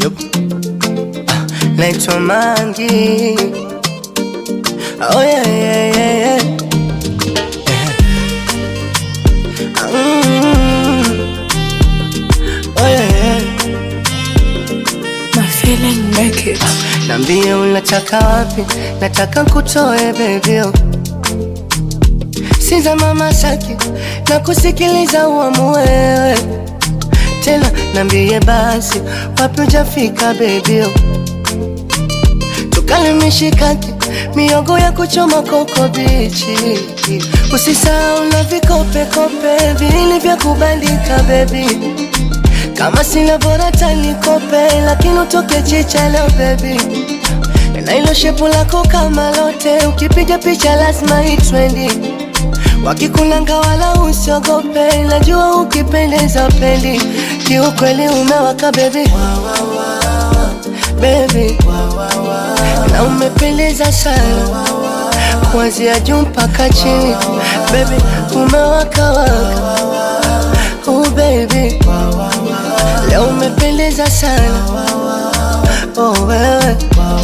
Yup. Naitwa Mangi. Oh yeah, yeah, yeah, yeah. Oh yeah, yeah. My feeling make it. Nambie unataka wapi, nataka kutoe baby. Siza mama saki, na kusikiliza uamue. Tena nambie basi, wapi ujafika baby. Tukale mishikaki, miyogo ya kuchoma koko bichi. Usisahau na vikope kope, vili vya kubandika baby. Kama sina bora tanikope, lakini utoke chicha leo baby. Na ilo shepu lako kama lote, ukipiga picha lazima itrendi. Wakikunanga wala usiogope, najua ukipendeza pendi. Kiukweli umewaka baby, baby. Na umependeza sana, kuanzia juu mpaka chini. Baby umewaka waka, oh baby. Leo umependeza sana, oh wewe.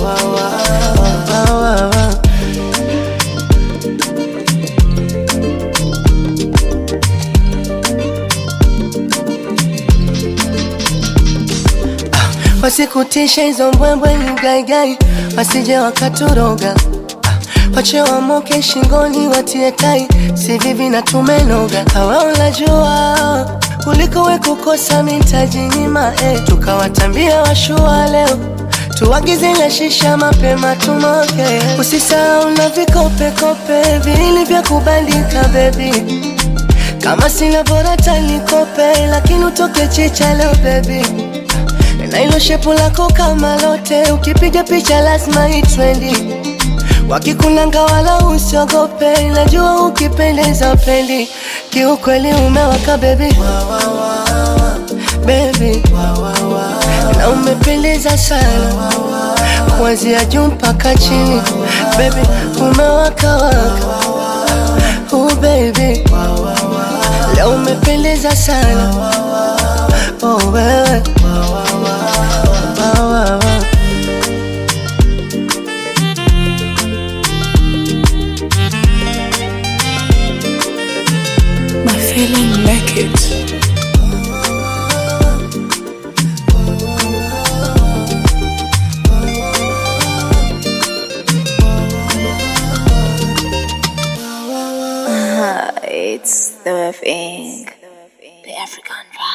Wasikutisha hizo mbwembwe ni gaigai, wasije wakaturoga. Wache wamoke shingoni watie tai, si vivi na tumenoga. Hawa unajua, kuliko we kukosa mitaji nyima tukawatambia washua leo, tuwagize na shisha mapema tumoke. Usisahau na vikope kope, vili vya kubandika baby. Kama sina bora tanikope, lakini utoke chicha leo baby. Na ilo shepu lako kama lote, ukipiga picha lazima itrendi. Wakikunanga wala usiogope, najua ukipendeza pendi. Kiukweli umewaka baby, baby. Na umependeza sana, kuanzia juu mpaka chini. Baby umewaka waka, oh baby. Leo umependeza sana, oh wewe. My feeling make it. It's the thing. The African vibe.